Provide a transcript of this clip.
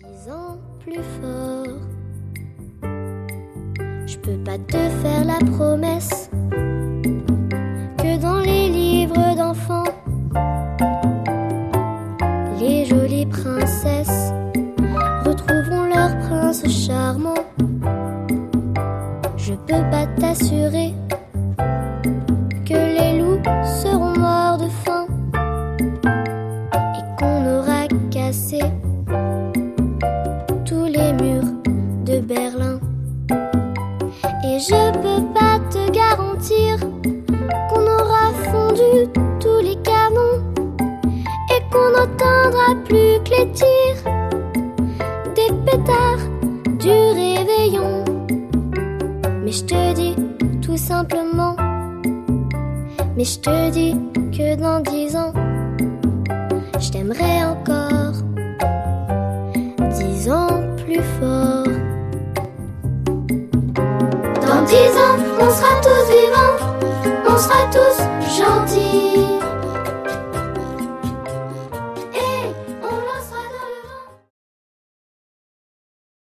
10 ans plus fort. Je peux pas te faire la promesse que dans les livres d'enfants, les jolies princesses retrouveront leur prince charmant. Je peux pas t'assurer que les loups seront morts de faim et qu'on aura cassé tous les murs de Berlin. Et je peux pas te garantir qu'on aura fondu tous les canons et qu'on n'entendra plus que les tirs des pétards du réveillon. Mais je te dis tout simplement, mais je te dis que dans 10 ans, je t'aimerai encore 10 ans plus fort. Dans 10 ans, on sera tous vivants, on sera tous gentils.